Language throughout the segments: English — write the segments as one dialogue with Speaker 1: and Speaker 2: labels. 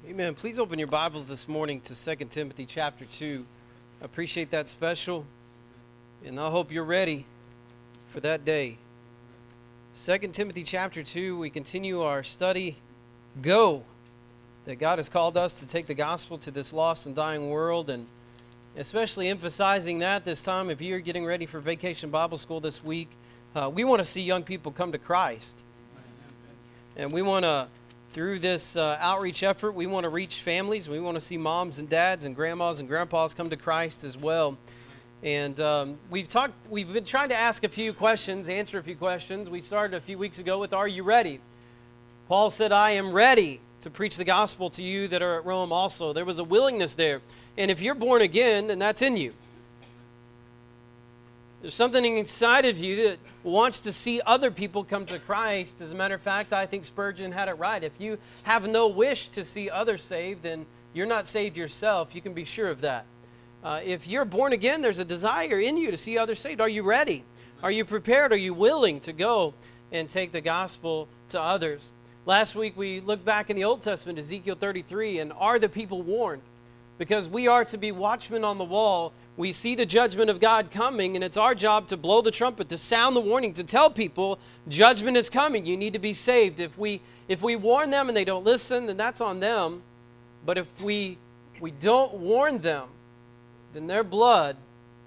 Speaker 1: Amen. Please open your Bibles this morning to 2 Timothy chapter 2. I appreciate that special, and I hope you're ready for that day. 2 Timothy chapter 2, we continue our study, Go, that God has called us to take the gospel to this lost and dying world, and especially emphasizing that this time if you're getting ready for Vacation Bible School this week. We want to see young people come to Christ, and we want to, through this outreach effort, we want to reach families. We want to see moms and dads and grandmas and grandpas come to Christ as well. And we've been trying to ask a few questions, answer a few questions. We started a few weeks ago with, are you ready? Paul said, I am ready to preach the gospel to you that are at Rome also. There was a willingness there. And if you're born again, then that's in you. There's something inside of you that wants to see other people come to Christ. As a matter of fact, I think Spurgeon had it right. If you have no wish to see others saved, then you're not saved yourself. You can be sure of that. If you're born again, there's a desire in you to see others saved. Are you ready? Are you prepared? Are you willing to go and take the gospel to others? Last week we looked back in the Old Testament, Ezekiel 33, and are the people warned? Because we are to be watchmen on the wall. We see the judgment of God coming, and it's our job to blow the trumpet, to sound the warning, to tell people judgment is coming. You need to be saved. If we warn them and they don't listen, then that's on them. But if we don't warn them, then their blood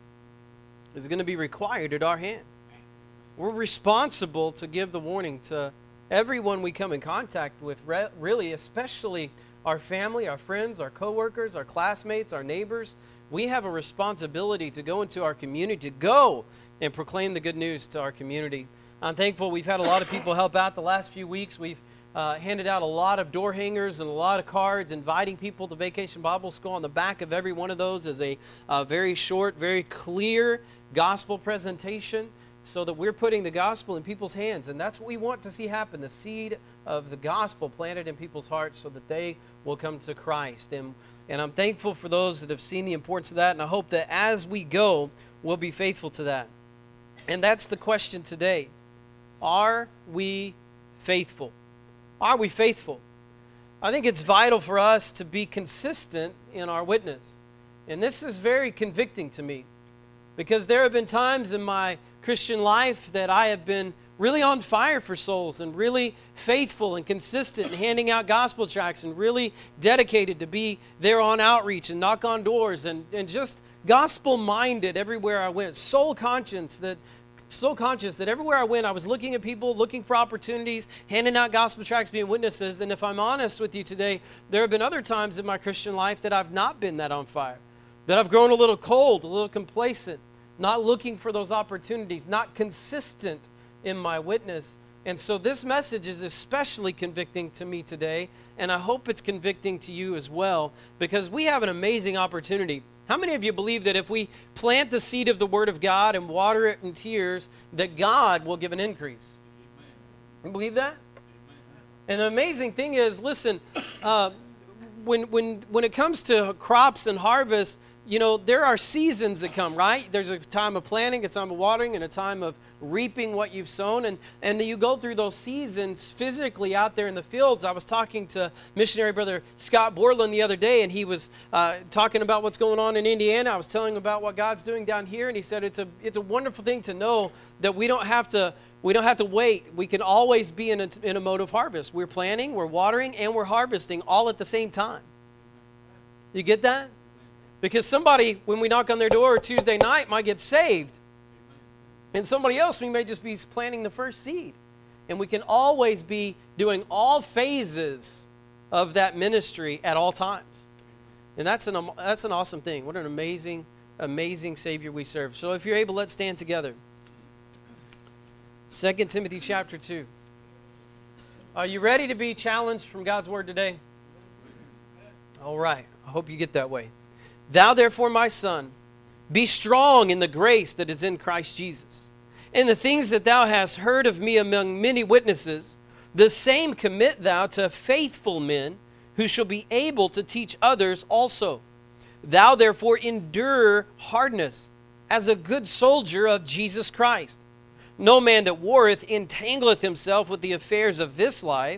Speaker 1: is going to be required at our hand. We're responsible to give the warning to everyone we come in contact with, really, especially our family, our friends, our coworkers, our classmates, our neighbors. We have a responsibility to go into our community, to go and proclaim the good news to our community. I'm thankful we've had a lot of people help out the last few weeks. We've handed out a lot of door hangers and a lot of cards inviting people to Vacation Bible School. On the back of every one of those is a very short, very clear gospel presentation, so that we're putting the gospel in people's hands. And that's what we want to see happen, the seed of the gospel planted in people's hearts so that they will come to Christ. And I'm thankful for those that have seen the importance of that, and I hope that as we go, we'll be faithful to that. And that's the question today. Are we faithful? Are we faithful? I think it's vital for us to be consistent in our witness. And this is very convicting to me, because there have been times in my Christian life that I have been really on fire for souls and really faithful and consistent in handing out gospel tracts and really dedicated to be there on outreach and knock on doors and just gospel-minded everywhere I went. So conscious that everywhere I went, I was looking at people, looking for opportunities, handing out gospel tracts, being witnesses. And if I'm honest with you today, there have been other times in my Christian life that I've not been that on fire, that I've grown a little cold, a little complacent, not looking for those opportunities, not consistent in my witness. And so this message is especially convicting to me today, and I hope it's convicting to you as well, because we have an amazing opportunity. How many of you believe that if we plant the seed of the Word of God and water it in tears, that God will give an increase? You believe that? And the amazing thing is, listen, when it comes to crops and harvest, you know, there are seasons that come, right? There's a time of planting, a time of watering, and a time of reaping what you've sown. And then you go through those seasons physically out there in the fields. I was talking to missionary brother Scott Borland the other day, and he was talking about what's going on in Indiana. I was telling him about what God's doing down here, and he said it's a wonderful thing to know that we don't have to wait. We can always be in a mode of harvest. We're planting, we're watering, and we're harvesting all at the same time. You get that? Because somebody, when we knock on their door Tuesday night, might get saved. And somebody else, we may just be planting the first seed. And we can always be doing all phases of that ministry at all times. And that's an awesome thing. What an amazing, amazing Savior we serve. So if you're able, let's stand together. 2 Timothy chapter 2. Are you ready to be challenged from God's Word today? All right. I hope you get that way. Thou therefore, my son, be strong in the grace that is in Christ Jesus. And the things that thou hast heard of me among many witnesses, the same commit thou to faithful men, who shall be able to teach others also. Thou therefore endure hardness, as a good soldier of Jesus Christ. No man that warreth entangleth himself with the affairs of this life,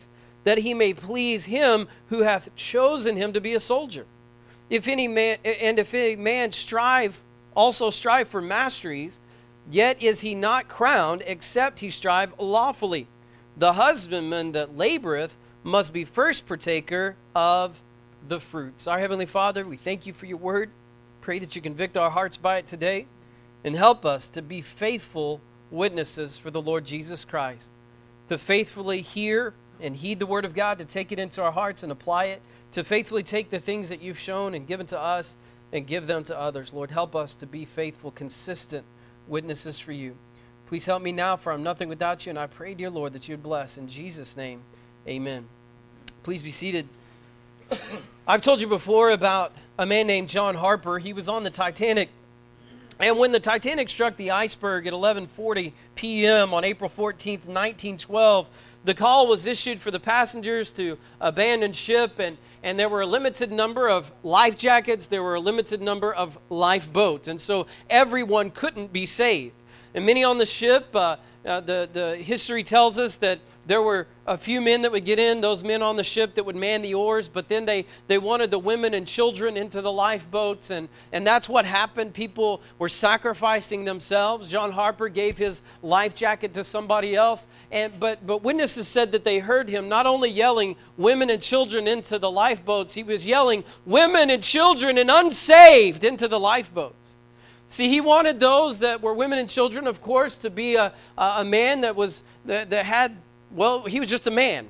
Speaker 1: that he may please him who hath chosen him to be a soldier. If any man strive for masteries, yet is he not crowned, except he strive lawfully. The husbandman that laboreth must be first partaker of the fruits. Our Heavenly Father, we thank you for your word. Pray that you convict our hearts by it today and help us to be faithful witnesses for the Lord Jesus Christ, to faithfully hear and heed the word of God, to take it into our hearts and apply it, to faithfully take the things that you've shown and given to us and give them to others. Lord, help us to be faithful, consistent witnesses for you. Please help me now, for I'm nothing without you, and I pray, dear Lord, that you would bless. In Jesus' name, amen. Please be seated. I've told you before about a man named John Harper. He was on the Titanic, and when the Titanic struck the iceberg at 11:40 p.m. on April 14th, 1912, the call was issued for the passengers to abandon ship, and there were a limited number of life jackets, there were a limited number of lifeboats, and so everyone couldn't be saved. And many on the ship, the history tells us that there were a few men that would get in, those men on the ship that would man the oars, but then they wanted the women and children into the lifeboats, and that's what happened. People were sacrificing themselves. John Harper gave his life jacket to somebody else, but witnesses said that they heard him not only yelling women and children into the lifeboats, he was yelling women and children and unsaved into the lifeboats. See, he wanted those that were women and children, of course, to be a man that had, well, he was just a man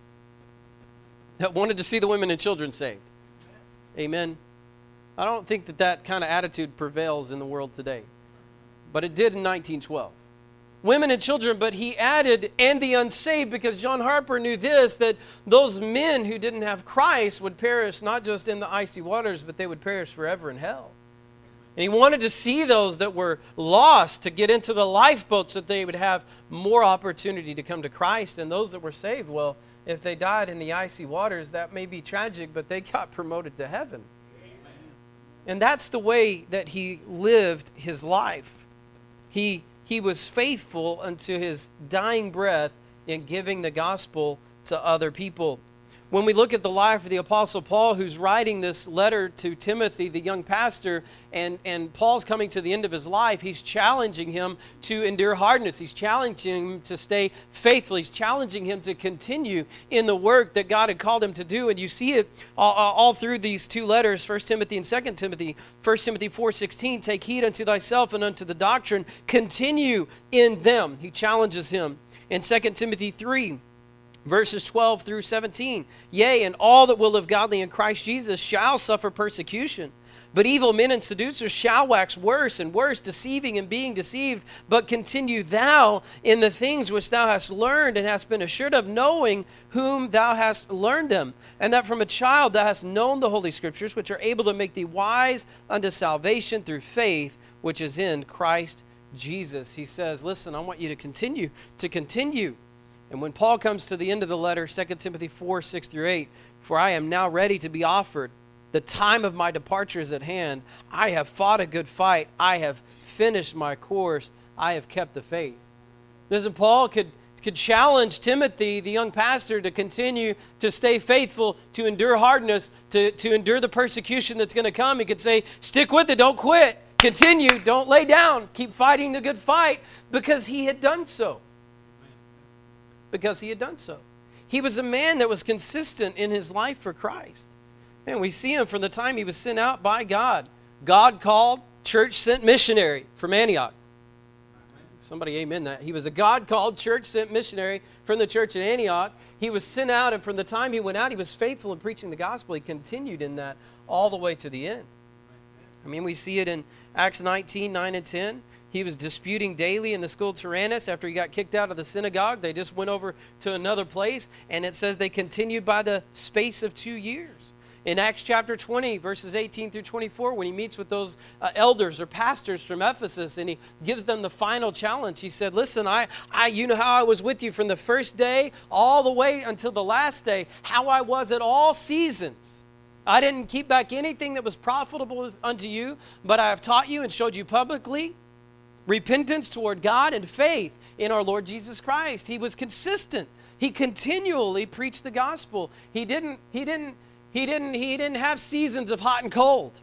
Speaker 1: that wanted to see the women and children saved. Amen. I don't think that kind of attitude prevails in the world today, but it did in 1912. Women and children, but he added, and the unsaved, because John Harper knew this, that those men who didn't have Christ would perish not just in the icy waters, but they would perish forever in hell. And he wanted to see those that were lost to get into the lifeboats, that they would have more opportunity to come to Christ. And those that were saved, well, if they died in the icy waters, that may be tragic, but they got promoted to heaven. Amen. And that's the way that he lived his life. He was faithful unto his dying breath in giving the gospel to other people. When we look at the life of the Apostle Paul, who's writing this letter to Timothy, the young pastor, and Paul's coming to the end of his life, he's challenging him to endure hardness. He's challenging him to stay faithful. He's challenging him to continue in the work that God had called him to do. And you see it all through these two letters, 1 Timothy and 2 Timothy. 1 Timothy 4:16, take heed unto thyself and unto the doctrine. Continue in them. He challenges him. In 2 Timothy 3, verses 12 through 17, yea, and all that will live godly in Christ Jesus shall suffer persecution. But evil men and seducers shall wax worse and worse, deceiving and being deceived. But continue thou in the things which thou hast learned and hast been assured of, knowing whom thou hast learned them, and that from a child thou hast known the Holy Scriptures, which are able to make thee wise unto salvation through faith, which is in Christ Jesus. He says, listen, I want you to continue. And when Paul comes to the end of the letter, 2 Timothy 4:6 through 8, for I am now ready to be offered. The time of my departure is at hand. I have fought a good fight. I have finished my course. I have kept the faith. Listen, Paul could challenge Timothy, the young pastor, to continue to stay faithful, to endure hardness, to endure the persecution that's going to come. He could say, stick with it, don't quit. Continue, don't lay down. Keep fighting the good fight, because he had done so. He was a man that was consistent in his life for Christ. And we see him from the time he was sent out by God. God called, church sent missionary from Antioch. Somebody amen that. He was a God-called, church sent missionary from the church at Antioch. He was sent out, and from the time he went out, he was faithful in preaching the gospel. He continued in that all the way to the end. I mean, we see it in Acts 19, 9 and 10. He was disputing daily in the school of Tyrannus. After he got kicked out of the synagogue, they just went over to another place, and it says they continued by the space of 2 years. In Acts chapter 20, verses 18 through 24, when he meets with those elders or pastors from Ephesus, and he gives them the final challenge, he said, listen, you know how I was with you from the first day all the way until the last day, how I was at all seasons. I didn't keep back anything that was profitable unto you, but I have taught you and showed you publicly repentance toward God and faith in our Lord Jesus Christ. He was consistent. He continually preached the gospel. He didn't have seasons of hot and cold.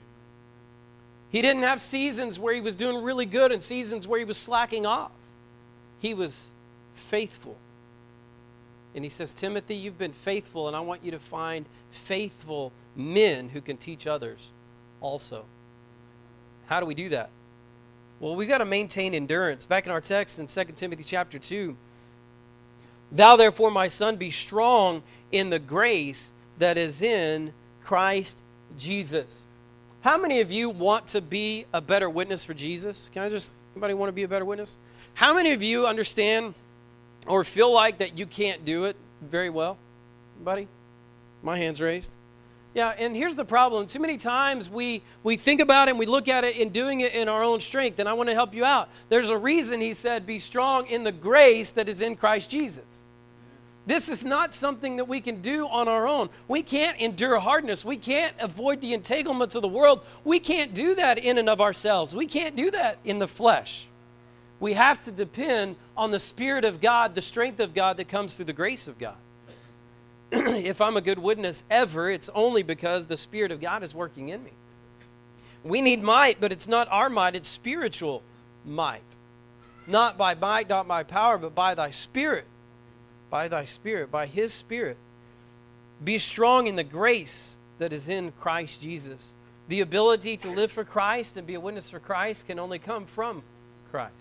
Speaker 1: He didn't have seasons where he was doing really good and seasons where he was slacking off. He was faithful. And he says, Timothy, you've been faithful, and I want you to find faithful men who can teach others also. How do we do that? Well, we've got to maintain endurance. Back in our text in 2 Timothy chapter 2, thou therefore, my son, be strong in the grace that is in Christ Jesus. How many of you want to be a better witness for Jesus? Anybody want to be a better witness? How many of you understand or feel like that you can't do it very well? Anybody? My hand's raised. Yeah, and here's the problem. Too many times we think about it and we look at it in doing it in our own strength, and I want to help you out. There's a reason he said, be strong in the grace that is in Christ Jesus. This is not something that we can do on our own. We can't endure hardness. We can't avoid the entanglements of the world. We can't do that in and of ourselves. We can't do that in the flesh. We have to depend on the Spirit of God, the strength of God that comes through the grace of God. If I'm a good witness ever, it's only because the Spirit of God is working in me. We need might, but it's not our might, it's spiritual might. Not by might, not by power, but by thy Spirit. By thy Spirit, by His Spirit. Be strong in the grace that is in Christ Jesus. The ability to live for Christ and be a witness for Christ can only come from Christ.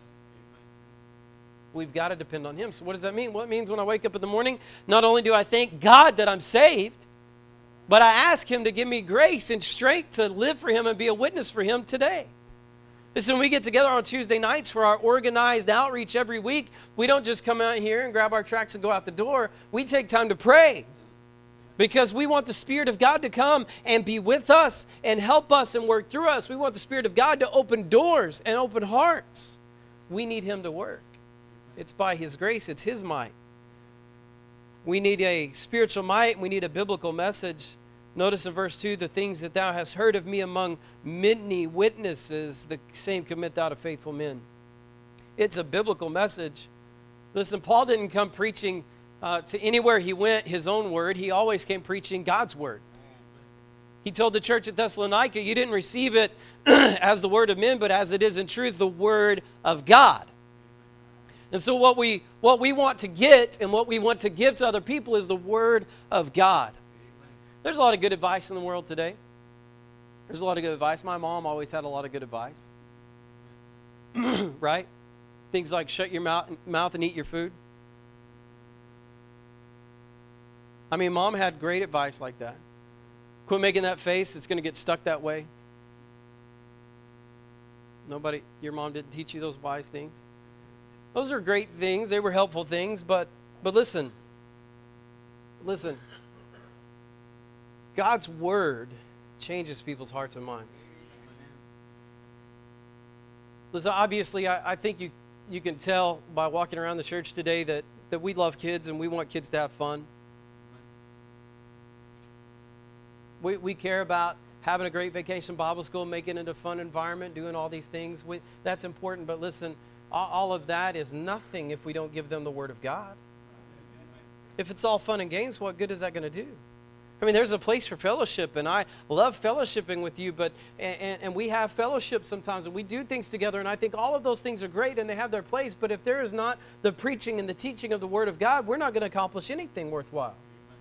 Speaker 1: We've got to depend on Him. So what does that mean? Well, it means when I wake up in the morning, not only do I thank God that I'm saved, but I ask Him to give me grace and strength to live for Him and be a witness for Him today. Listen, when we get together on Tuesday nights for our organized outreach every week, we don't just come out here and grab our tracts and go out the door. We take time to pray because we want the Spirit of God to come and be with us and help us and work through us. We want the Spirit of God to open doors and open hearts. We need Him to work. It's by His grace. It's His might. We need a spiritual might. We need a biblical message. Notice in verse 2, the things that thou hast heard of me among many witnesses, the same commit thou to faithful men. It's a biblical message. Listen, Paul didn't come preaching to anywhere he went his own word. He always came preaching God's word. He told the church at Thessalonica, you didn't receive it as the word of men, but as it is in truth, the word of God. And so what we want to get and what we want to give to other people is the Word of God. There's a lot of good advice in the world today. There's a lot of good advice. My mom always had a lot of good advice. Right? Things like shut your mouth and eat your food. I mean, Mom had great advice like that. Quit making that face. It's going to get stuck that way. Your mom didn't teach you those wise things? Those are great things. They were helpful things, but listen. Listen. God's word changes people's hearts and minds. Listen, obviously, I think you can tell by walking around the church today that we love kids and we want kids to have fun. We care about having a great vacation Bible school, making it a fun environment, doing all these things. That's important, but listen, all of that is nothing if we don't give them the Word of God. If it's all fun and games, what good is that going to do? I mean, there's a place for fellowship, and I love fellowshipping with you, but and we have fellowship sometimes, and we do things together, and I think all of those things are great, and they have their place, but if there is not the preaching and the teaching of the Word of God, we're not going to accomplish anything worthwhile.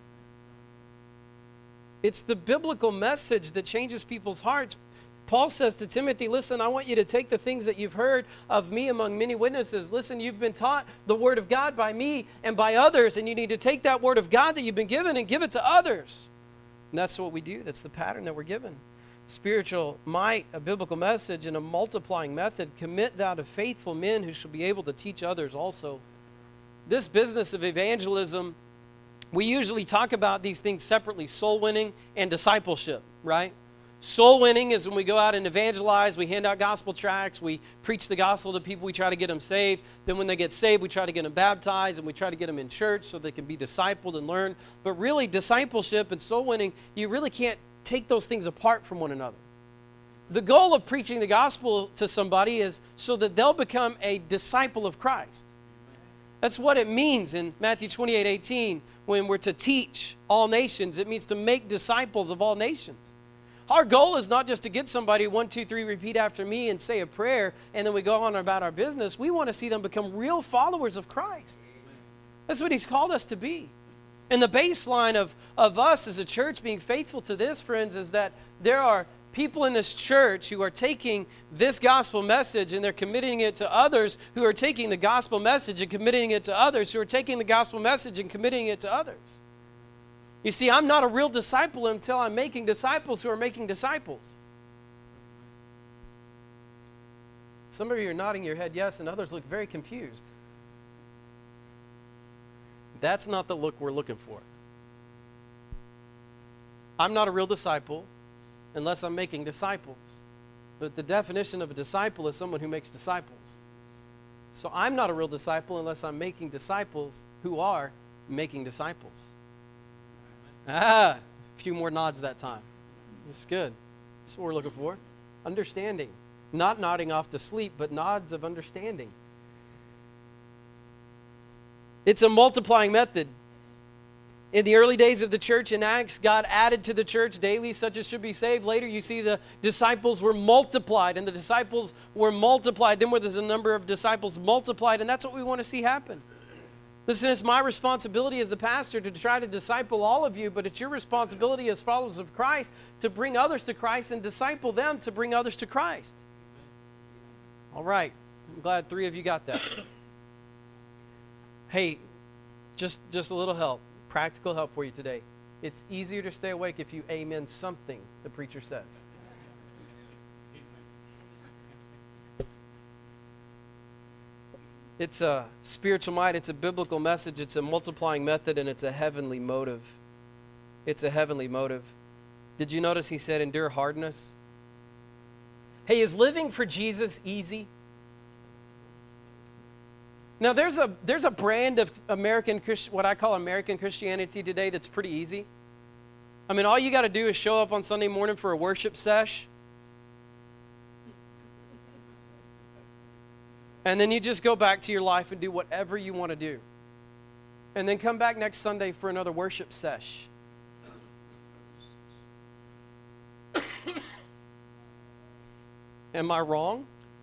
Speaker 1: It's the biblical message that changes people's hearts. Paul says to Timothy, listen, I want you to take the things that you've heard of me among many witnesses. Listen, you've been taught the Word of God by me and by others, and you need to take that Word of God that you've been given and give it to others. And that's what we do. That's the pattern that we're given. Spiritual might, a biblical message, and a multiplying method. Commit thou to faithful men who shall be able to teach others also. This business of evangelism, we usually talk about these things separately, soul winning and discipleship, right? Soul winning is when we go out and evangelize, we hand out gospel tracts, we preach the gospel to people, we try to get them saved. Then when they get saved, we try to get them baptized, and we try to get them in church so they can be discipled and learn. But really, discipleship and soul winning, you really can't take those things apart from one another. The goal of preaching the gospel to somebody is so that they'll become a disciple of Christ. That's what it means in Matthew 28:18 when we're to teach all nations. It means to make disciples of all nations. Our goal is not just to get somebody 1, 2, 3, repeat after me and say a prayer, and then we go on about our business. We want to see them become real followers of Christ. That's what He's called us to be. And the baseline of us as a church being faithful to this, friends, is that there are people in this church who are taking this gospel message and they're committing it to others who are taking the gospel message and committing it to others who are taking the gospel message and committing it to others. You see, I'm not a real disciple until I'm making disciples who are making disciples. Some of you are nodding your head yes, and others look very confused. That's not the look we're looking for. I'm not a real disciple unless I'm making disciples. But the definition of a disciple is someone who makes disciples. So I'm not a real disciple unless I'm making disciples who are making disciples. A few more nods that time. That's good. That's what we're looking for. Understanding. Not nodding off to sleep, but nods of understanding. It's a multiplying method. In the early days of the church in Acts, God added to the church daily such as should be saved. Later, you see the disciples were multiplied, and the disciples were multiplied. Then there's a number of disciples multiplied, and that's what we want to see happen. Listen, it's my responsibility as the pastor to try to disciple all of you, but it's your responsibility as followers of Christ to bring others to Christ and disciple them to bring others to Christ. All right. I'm glad 3 of you got that. Hey, just a little help, practical help for you today. It's easier to stay awake if you amen something the preacher says. It's a spiritual might, it's a biblical message, it's a multiplying method, and it's a heavenly motive. It's a heavenly motive. Did you notice he said endure hardness? Hey, is living for Jesus easy? Now, there's a brand of what I call American Christianity today that's pretty easy. I mean, all you got to do is show up on Sunday morning for a worship sesh, and then you just go back to your life and do whatever you want to do. And then come back next Sunday for another worship sesh. Am I wrong?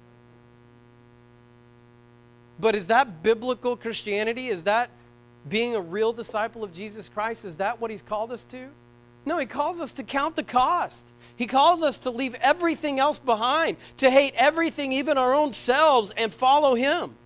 Speaker 1: But is that biblical Christianity? Is that being a real disciple of Jesus Christ? Is that what He's called us to? No, He calls us to count the cost. He calls us to leave everything else behind, to hate everything, even our own selves, and follow Him.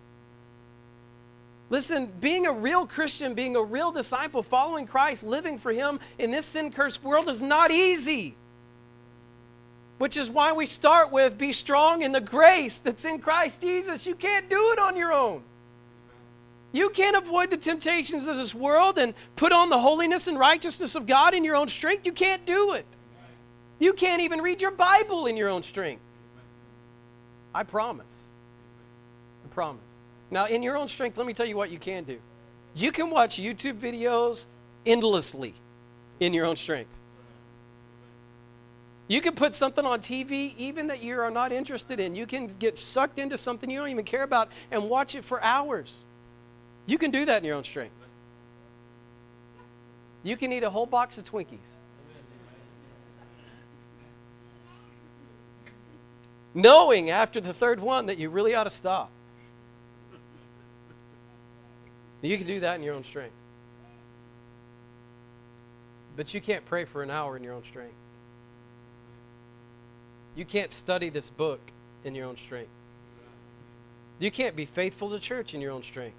Speaker 1: Listen, being a real Christian, being a real disciple, following Christ, living for Him in this sin-cursed world is not easy. Which is why we start with, be strong in the grace that's in Christ Jesus. You can't do it on your own. You can't avoid the temptations of this world and put on the holiness and righteousness of God in your own strength. You can't do it. You can't even read your Bible in your own strength. I promise. I promise. Now, in your own strength, let me tell you what you can do. You can watch YouTube videos endlessly in your own strength. You can put something on TV even that you are not interested in. You can get sucked into something you don't even care about and watch it for hours. You can do that in your own strength. You can eat a whole box of Twinkies. Knowing after the third one that you really ought to stop. You can do that in your own strength. But you can't pray for an hour in your own strength. You can't study this book in your own strength. You can't be faithful to church in your own strength.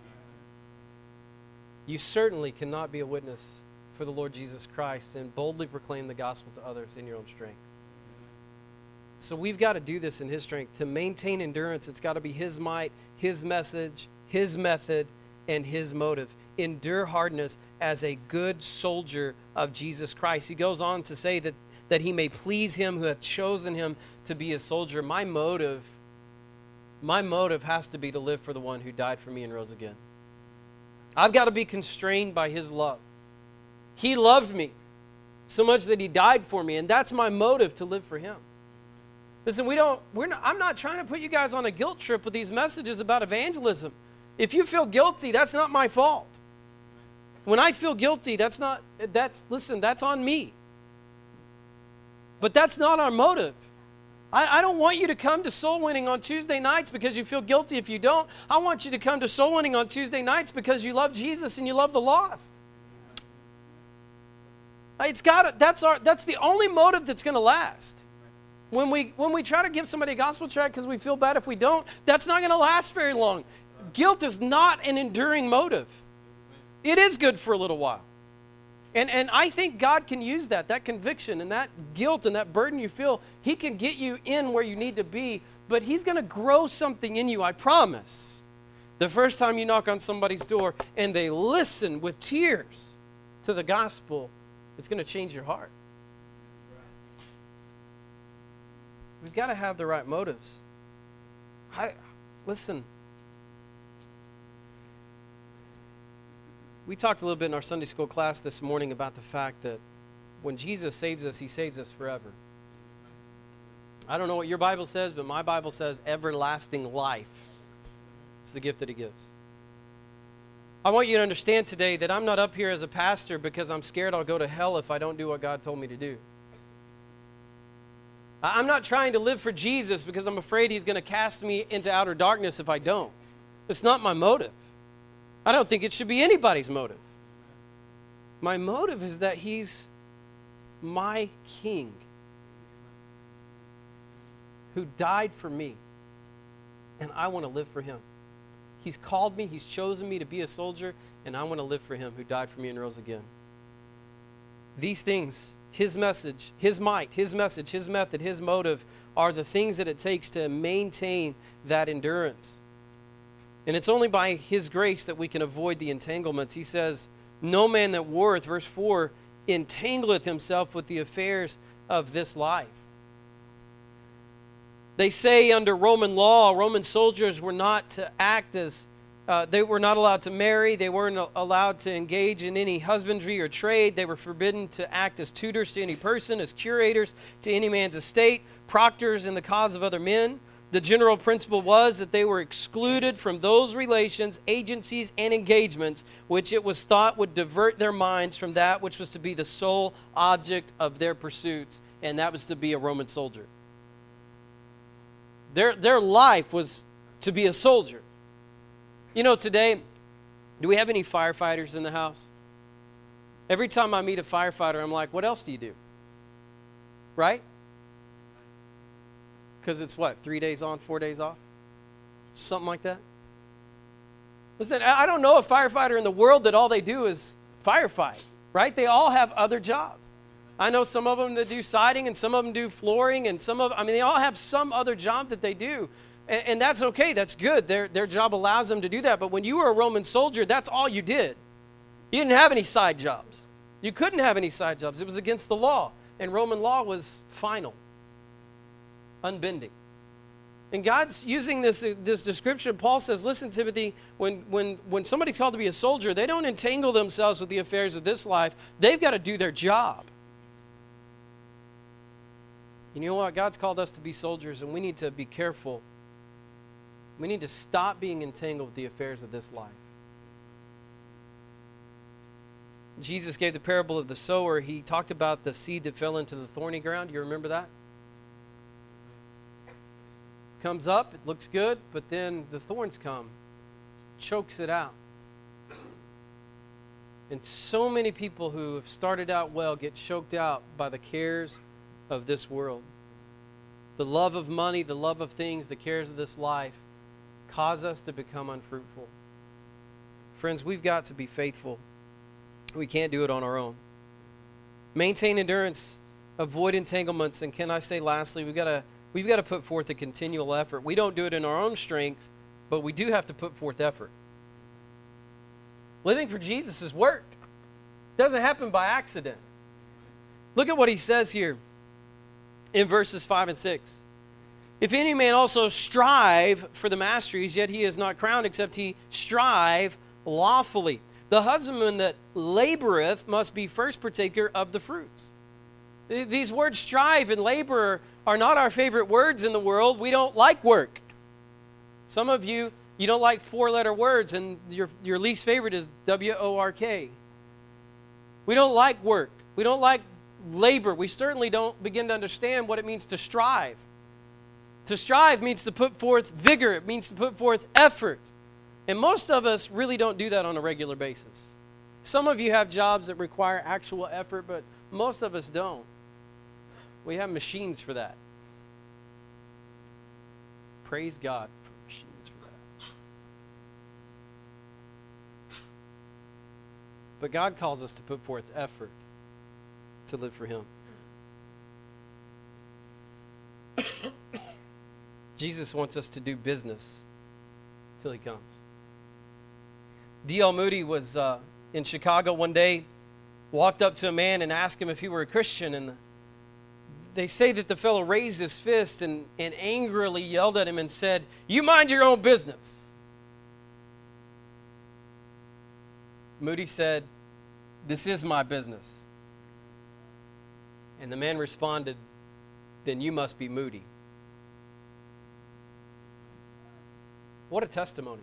Speaker 1: You certainly cannot be a witness for the Lord Jesus Christ and boldly proclaim the gospel to others in your own strength. So we've got to do this in His strength. To maintain endurance, it's got to be His might, His message, His method, and His motive. Endure hardness as a good soldier of Jesus Christ. He goes on to say that he may please Him who hath chosen him to be a soldier. My motive has to be to live for the one who died for me and rose again. I've got to be constrained by His love. He loved me so much that He died for me, and that's my motive to live for Him. Listen, I'm not trying to put you guys on a guilt trip with these messages about evangelism. If you feel guilty, that's not my fault. When I feel guilty, that's on me. But that's not our motive. I don't want you to come to soul winning on Tuesday nights because you feel guilty if you don't. I want you to come to soul winning on Tuesday nights because you love Jesus and you love the lost. That's the only motive that's going to last. When we try to give somebody a gospel tract because we feel bad if we don't, that's not going to last very long. Guilt is not an enduring motive. It is good for a little while. And I think God can use that conviction and that guilt and that burden you feel. He can get you in where you need to be, but He's going to grow something in you, I promise. The first time you knock on somebody's door and they listen with tears to the gospel, it's going to change your heart. We've got to have the right motives. Listen. We talked a little bit in our Sunday school class this morning about the fact that when Jesus saves us, He saves us forever. I don't know what your Bible says, but my Bible says everlasting life is the gift that He gives. I want you to understand today that I'm not up here as a pastor because I'm scared I'll go to hell if I don't do what God told me to do. I'm not trying to live for Jesus because I'm afraid He's going to cast me into outer darkness if I don't. It's not my motive. I don't think it should be anybody's motive. My motive is that He's my King who died for me, and I want to live for Him. He's called me, He's chosen me to be a soldier, and I want to live for Him who died for me and rose again. These things, His message, His might, His message, His method, His motive are the things that it takes to maintain that endurance. And it's only by His grace that we can avoid the entanglements. He says, no man that warreth, verse 4, entangleth himself with the affairs of this life. They say under Roman law, Roman soldiers were not to act as, they were not allowed to marry. They weren't allowed to engage in any husbandry or trade. They were forbidden to act as tutors to any person, as curators to any man's estate, proctors in the cause of other men. The general principle was that they were excluded from those relations, agencies, and engagements which it was thought would divert their minds from that which was to be the sole object of their pursuits, and that was to be a Roman soldier. Their life was to be a soldier. You know, today, do we have any firefighters in the house? Every time I meet a firefighter, I'm like, what else do you do? Right? Because it's what, 3 days on, 4 days off? Something like that? Listen, I don't know a firefighter in the world that all they do is firefight, right? They all have other jobs. I know some of them that do siding and some of them do flooring and they all have some other job that they do. And that's okay, that's good. Their job allows them to do that. But when you were a Roman soldier, that's all you did. You didn't have any side jobs. You couldn't have any side jobs. It was against the law. And Roman law was final. Unbending. And God's using this description. Paul says, listen, Timothy, when somebody's called to be a soldier, they don't entangle themselves with the affairs of this life. They've got to do their job. You know what? God's called us to be soldiers, and we need to be careful. We need to stop being entangled with the affairs of this life. Jesus gave the parable of the sower. He talked about the seed that fell into the thorny ground. You remember that? Comes up, it looks good, but then the thorns come, chokes it out. And so many people who have started out well get choked out by the cares of this world. The love of money, the love of things, the cares of this life cause us to become unfruitful. Friends, we've got to be faithful. We can't do it on our own. Maintain endurance, avoid entanglements, and can I say lastly, we've got to put forth a continual effort. We don't do it in our own strength, but we do have to put forth effort. Living for Jesus is work. It doesn't happen by accident. Look at what he says here in verses 5 and 6. If any man also strive for the masteries, yet he is not crowned, except he strive lawfully. The husbandman that laboreth must be first partaker of the fruits. These words strive and labor are not our favorite words in the world. We don't like work. Some of you You don't like four-letter words, and your least favorite is W-O-R-K. We don't like work. We don't like labor. We certainly don't begin to understand what it means to strive. To strive means to put forth vigor. It means to put forth effort. And most of us really don't do that on a regular basis. Some of you have jobs that require actual effort, but most of us don't. We have machines for that. Praise God for machines for that. But God calls us to put forth effort to live for Him. Jesus wants us to do business till He comes. D.L. Moody was in Chicago one day, walked up to a man and asked him if he were a Christian, and they say that the fellow raised his fist and angrily yelled at him and said, "You mind your own business." Moody said, "This is my business." And the man responded, "Then you must be Moody." What a testimony.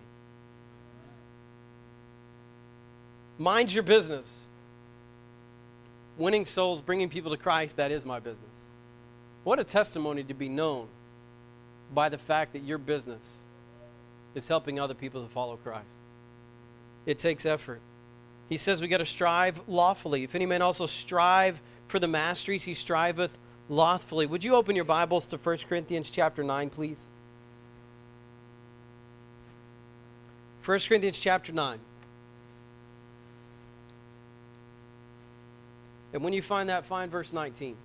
Speaker 1: Mind your business. Winning souls, bringing people to Christ, that is my business. What a testimony to be known by the fact that your business is helping other people to follow Christ. It takes effort. He says we got to strive lawfully. If any man also strive for the masteries, he striveth lawfully. Would you open your Bibles to 1 Corinthians chapter 9, please? 1 Corinthians chapter 9. And when you find that, find verse 19.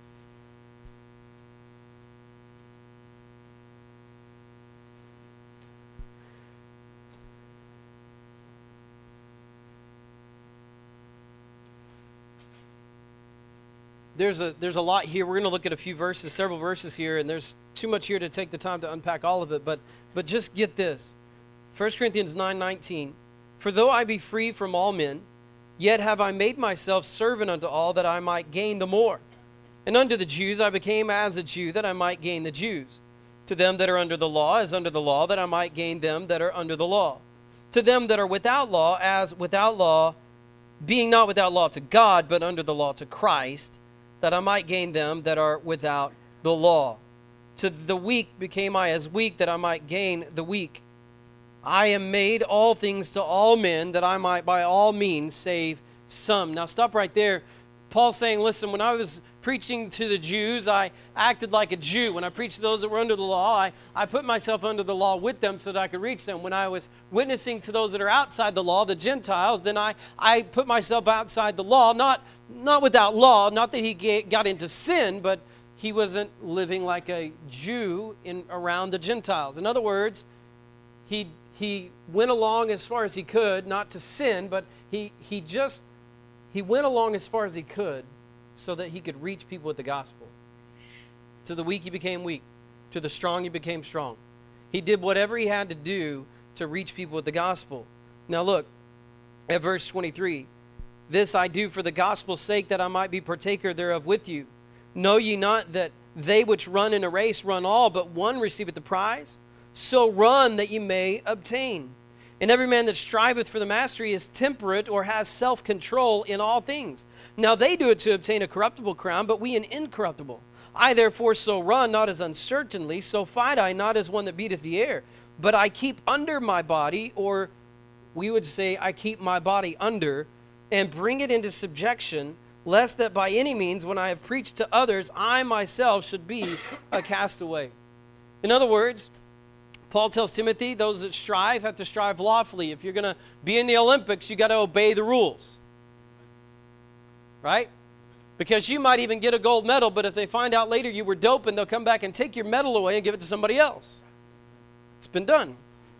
Speaker 1: There's a lot here. We're going to look at a few verses, several verses here, and there's too much here to take the time to unpack all of it, but just get this. 1 Corinthians 9:19, "For though I be free from all men, yet have I made myself servant unto all, that I might gain the more. And unto the Jews I became as a Jew, that I might gain the Jews. To them that are under the law, as under the law, that I might gain them that are under the law. To them that are without law, as without law, being not without law to God, but under the law to Christ, that I might gain them that are without the law. To the weak became I as weak, that I might gain the weak. I am made all things to all men, that I might by all means save some." Now stop right there. Paul's saying, listen, when I was preaching to the Jews, I acted like a Jew. When I preached to those that were under the law, I put myself under the law with them so that I could reach them. When I was witnessing to those that are outside the law, the Gentiles, then I put myself outside the law, not without law, not that he got into sin, but he wasn't living like a Jew around the Gentiles. In other words, he went along as far as he could, not to sin, but he went along as far as he could so that he could reach people with the gospel. To the weak he became weak. To the strong he became strong. He did whatever he had to do to reach people with the gospel. Now look at verse 23. "This I do for the gospel's sake, that I might be partaker thereof with you. Know ye not that they which run in a race run all, but one receiveth the prize? So run that ye may obtain. And every man that striveth for the mastery is temperate, or has self-control in all things. Now they do it to obtain a corruptible crown, but we an incorruptible. I therefore so run, not as uncertainly, so fight I, not as one that beateth the air. But I keep under my body," or we would say, I keep my body under, "and bring it into subjection, lest that by any means, when I have preached to others, I myself should be a castaway." In other words, Paul tells Timothy, those that strive have to strive lawfully. If you're going to be in the Olympics, you got to obey the rules. Right? Because you might even get a gold medal, but if they find out later you were doping, they'll come back and take your medal away and give it to somebody else. It's been done.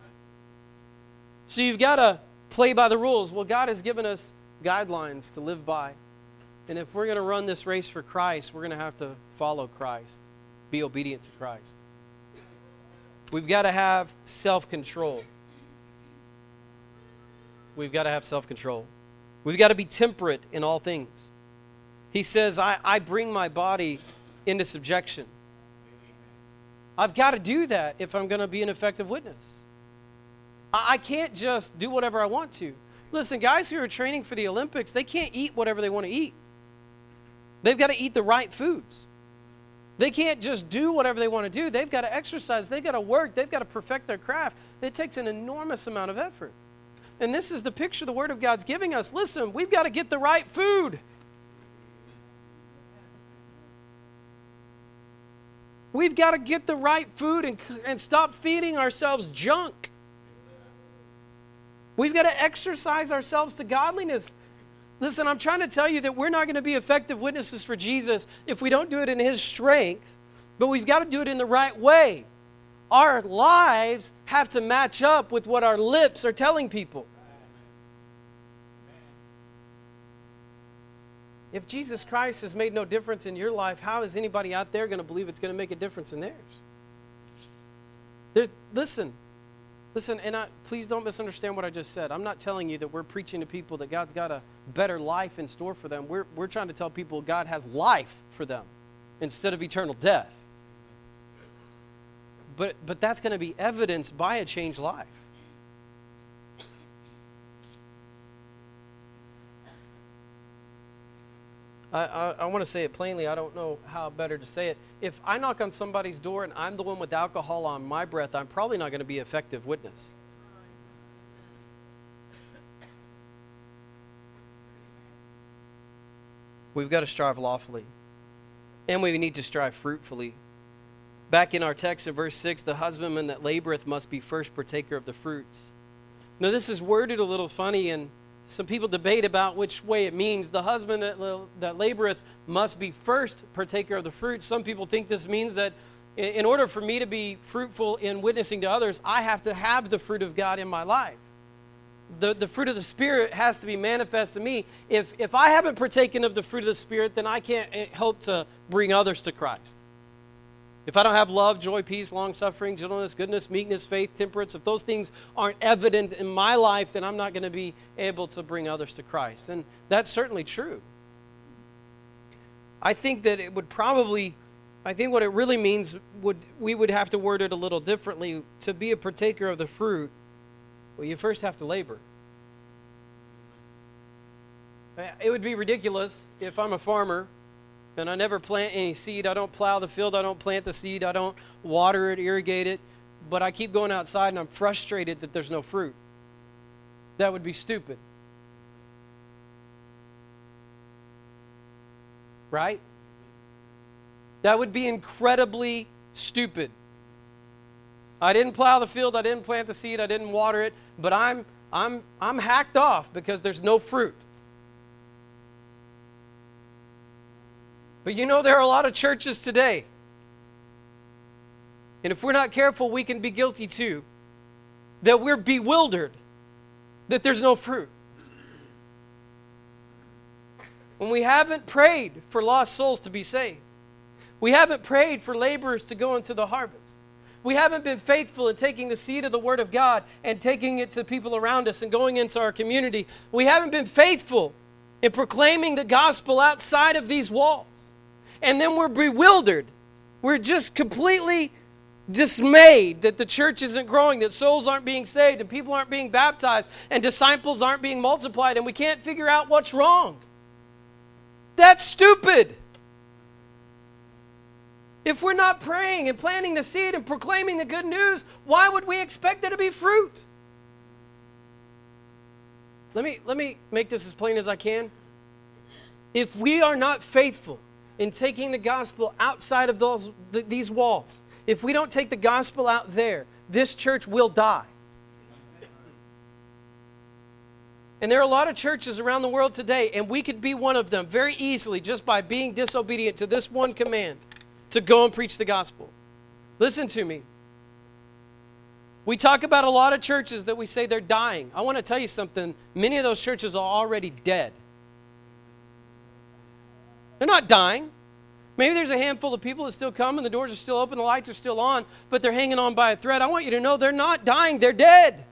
Speaker 1: So you've got to play by the rules. Well, God has given us guidelines to live by. And if we're going to run this race for Christ, we're going to have to follow Christ, be obedient to Christ. We've got to have self-control. We've got to have self-control. We've got to be temperate in all things. He says, I bring my body into subjection. I've got to do that if I'm going to be an effective witness. I can't just do whatever I want to. Listen, guys who are training for the Olympics, they can't eat whatever they want to eat. They've got to eat the right foods. They can't just do whatever they want to do. They've got to exercise. They've got to work. They've got to perfect their craft. It takes an enormous amount of effort. And this is the picture the Word of God's giving us. Listen, we've got to get the right food. We've got to get the right food and stop feeding ourselves junk. We've got to exercise ourselves to godliness. Listen, I'm trying to tell you that we're not going to be effective witnesses for Jesus if we don't do it in His strength, but we've got to do it in the right way. Our lives have to match up with what our lips are telling people. If Jesus Christ has made no difference in your life, how is anybody out there going to believe it's going to make a difference in theirs? Listen, and please don't misunderstand what I just said. I'm not telling you that we're preaching to people that God's got a better life in store for them. We're trying to tell people God has life for them instead of eternal death. But that's going to be evidenced by a changed life. I want to say it plainly. I don't know how better to say it. If I knock on somebody's door and I'm the one with alcohol on my breath, I'm probably not going to be an effective witness. We've got to strive lawfully. And we need to strive fruitfully. Back in our text in verse 6, the husbandman that laboreth must be first partaker of the fruits. Now this is worded a little funny, and some people debate about which way it means. The husband that laboreth must be first partaker of the fruit. Some people think this means that in order for me to be fruitful in witnessing to others, I have to have the fruit of God in my life. The fruit of the Spirit has to be manifest to me. If I haven't partaken of the fruit of the Spirit, then I can't hope to bring others to Christ. If I don't have love, joy, peace, long-suffering, gentleness, goodness, meekness, faith, temperance, if those things aren't evident in my life, then I'm not going to be able to bring others to Christ. And that's certainly true. I think that it would probably, I think what it really means, we would have to word it a little differently. To be a partaker of the fruit, well, you first have to labor. It would be ridiculous if I'm a farmer and I never plant any seed. I don't plow the field. I don't plant the seed. I don't water it, irrigate it. But I keep going outside and I'm frustrated that there's no fruit. That would be stupid. Right? That would be incredibly stupid. I didn't plow the field. I didn't plant the seed. I didn't water it. But I'm hacked off because there's no fruit. But you know, there are a lot of churches today. And if we're not careful, we can be guilty too. That we're bewildered that there's no fruit. When we haven't prayed for lost souls to be saved. We haven't prayed for laborers to go into the harvest. We haven't been faithful in taking the seed of the Word of God and taking it to people around us and going into our community. We haven't been faithful in proclaiming the gospel outside of these walls. And then we're bewildered. We're just completely dismayed that the church isn't growing, that souls aren't being saved, and people aren't being baptized, and disciples aren't being multiplied, and we can't figure out what's wrong. That's stupid. If we're not praying and planting the seed and proclaiming the good news, why would we expect there to be fruit? Let me make this as plain as I can. If we are not faithful in taking the gospel outside of these walls, if we don't take the gospel out there, this church will die. And there are a lot of churches around the world today, and we could be one of them very easily just by being disobedient to this one command, to go and preach the gospel. Listen to me. We talk about a lot of churches that we say they're dying. I want to tell you something. Many of those churches are already dead. They're not dying. Maybe there's a handful of people that still come and the doors are still open, the lights are still on, but they're hanging on by a thread. I want you to know they're not dying, they're dead.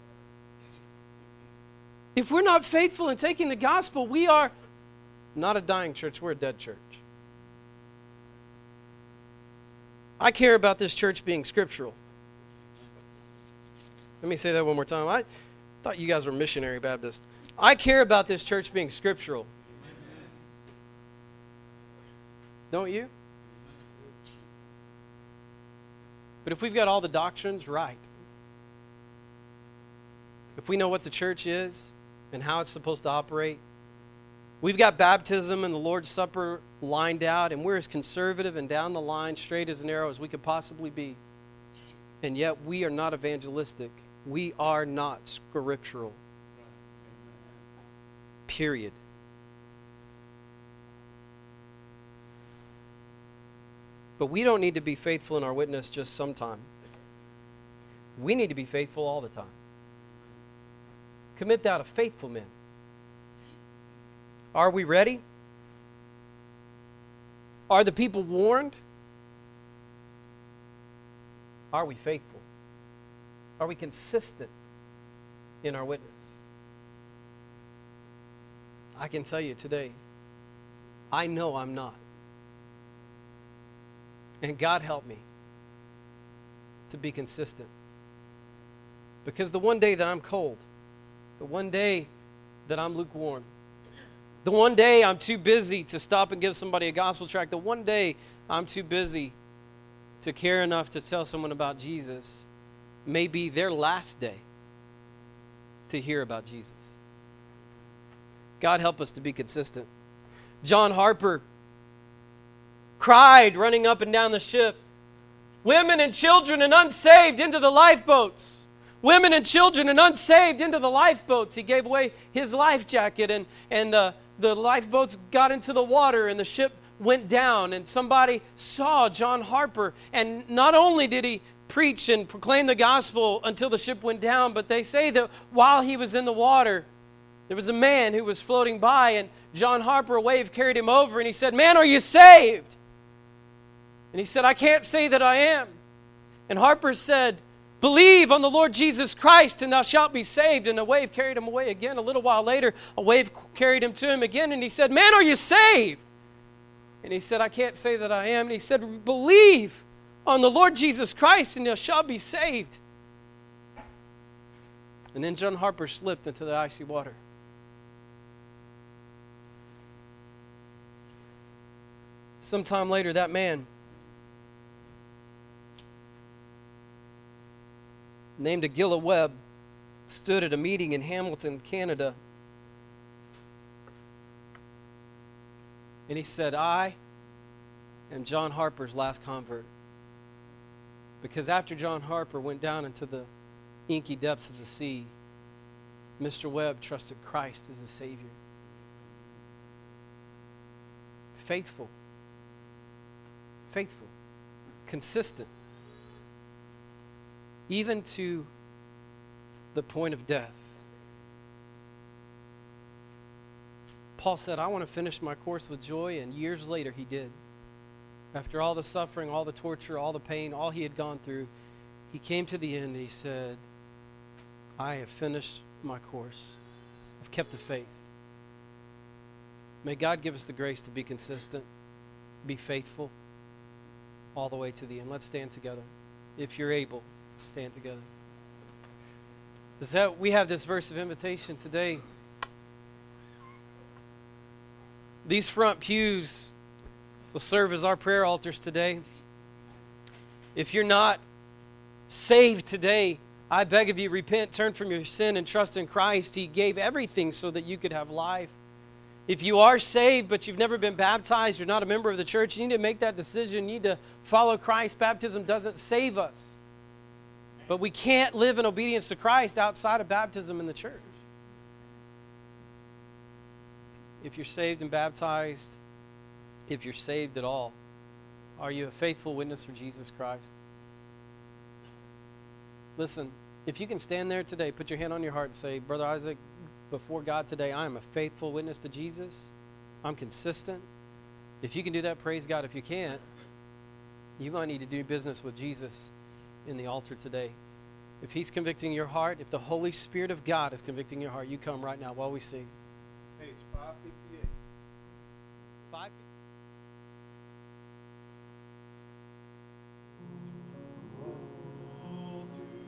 Speaker 1: If we're not faithful in taking the gospel, we are not a dying church, we're a dead church. I care about this church being scriptural. Let me say that one more time. I thought you guys were missionary Baptists. I care about this church being scriptural. Don't you? But if we've got all the doctrines right, if we know what the church is and how it's supposed to operate, we've got baptism and the Lord's Supper lined out, and we're as conservative and down the line, straight as an arrow as we could possibly be. And yet we are not evangelistic. We are not scriptural. Period. But we don't need to be faithful in our witness just sometime. We need to be faithful all the time. Commit thou to faithful men. Are we ready? Are the people warned? Are we faithful? Are we consistent in our witness? I can tell you today, I know I'm not. And God help me to be consistent. Because the one day that I'm cold, the one day that I'm lukewarm, the one day I'm too busy to stop and give somebody a gospel tract, the one day I'm too busy to care enough to tell someone about Jesus, may be their last day to hear about Jesus. God help us to be consistent. John Harper cried running up and down the ship, "Women and children and unsaved into the lifeboats. Women and children and unsaved into the lifeboats." He gave away his life jacket, and the lifeboats got into the water, and the ship went down. And somebody saw John Harper, and not only did he preach and proclaim the gospel until the ship went down, but they say that while he was in the water, there was a man who was floating by, and John Harper, a wave carried him over, and he said, "Man, are you saved?" And he said, "I can't say that I am." And Harper said, "Believe on the Lord Jesus Christ, and thou shalt be saved." And a wave carried him away again. A little while later, a wave carried him to him again, and he said, "Man, are you saved?" And he said, "I can't say that I am." And he said, "Believe on the Lord Jesus Christ, and thou shalt be saved." And then John Harper slipped into the icy water. Sometime later, that man, named Agila Webb, stood at a meeting in Hamilton, Canada. And he said, "I am John Harper's last convert." Because after John Harper went down into the inky depths of the sea, Mr. Webb trusted Christ as his Savior. Faithful. Faithful. Consistent. Even to the point of death. Paul said, "I want to finish my course with joy," and years later he did. After all the suffering, all the torture, all the pain, all he had gone through, he came to the end and he said, "I have finished my course. I've kept the faith." May God give us the grace to be consistent, be faithful, all the way to the end. Let's stand together. If you're able, stand together. We have this verse of invitation today. These front pews will serve as our prayer altars today. If you're not saved today, I beg of you, repent, turn from your sin, and trust in Christ. He gave everything so that you could have life. If you are saved, but you've never been baptized, you're not a member of the church, you need to make that decision. You need to follow Christ. Baptism doesn't save us. But we can't live in obedience to Christ outside of baptism in the church. If you're saved and baptized, if you're saved at all, are you a faithful witness for Jesus Christ? Listen, if you can stand there today, put your hand on your heart and say, "Brother Isaac, before God today, I am a faithful witness to Jesus. I'm consistent." If you can do that, praise God. If you can't, you might need to do business with Jesus in the altar today. If He's convicting your heart, if the Holy Spirit of God is convicting your heart, you come right now while we sing.